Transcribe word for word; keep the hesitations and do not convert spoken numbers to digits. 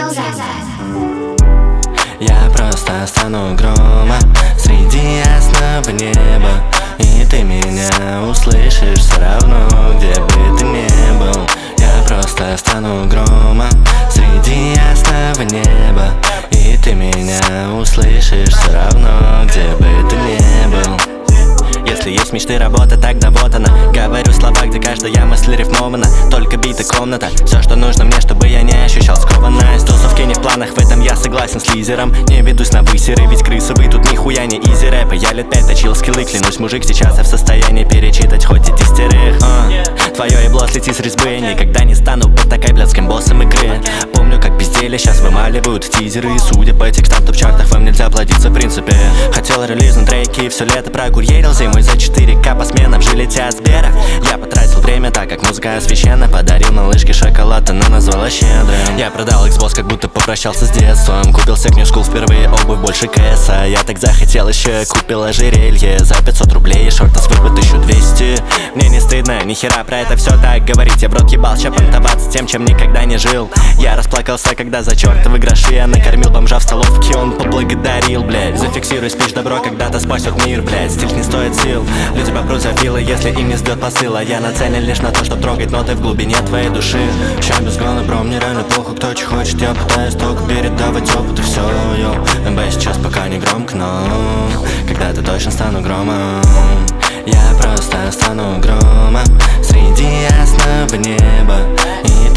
Я просто стану громом среди ясного неба, и ты меня услышишь все равно, где бы ты ни был. Я просто стану громом среди ясного неба, и ты меня услышишь все равно, где бы ты ни был. Если есть мечты, работа, тогда вот она. Говорю слова, где каждая мысль рифмована. Только бита комната, все, что нужно мне, чтобы я не ощущал скованность. Тусовки не в планах, в этом я согласен с лизером. Не ведусь на высеры, ведь крысы вы тут нихуя не изи рэпа. Я лет пять точил скиллы, клянусь, мужик, сейчас я в состоянии перечитать хоть и десятерых. uh. Твое ебло слети с резьбы, никогда не стану быть такой блядским боссом игры. Помню, как безделие сейчас вымаливают тизеры, и судя по текстам в топ-чартах, вам нельзя плодиться в принципе. Хотел релизнуть треки, все лето прогурьерил зимой за четыре ка по сменам, жилете от Сбера. Я потратил время так, как музыка священна. Подарил малышке шоколад, она назвала щедрым. Я продал Xbox, как будто попрощался с детством. Купил себе New School впервые, обувь больше кэса. Я так захотел еще, купил ожерелье за пятьсот рублей, шорты с вырубы тысяча двести. Мне не стыдно, ни хера про это все так говорить. Я в рот ебал, ща понтоваться тем, чем никогда не жил. Я расплакался, когда за чертовы гроши я накормил бомжа в столовке, он поблагодарил, блядь. Зафиксируй спич, добро когда-то спасет мир, блядь. Стиль не стоит сил, люди попрут за вилы, если им не сбьет посыл. А я нацелен лишь на то, что трогать ноты в глубине твоей души. Ща без гона, бро, мне реально плохо, кто че хочет. Я пытаюсь только передавать опыт и все, йо. МБ сейчас пока не громко, но когда-то точно стану громом. Я просто стану громом среди ясного неба, и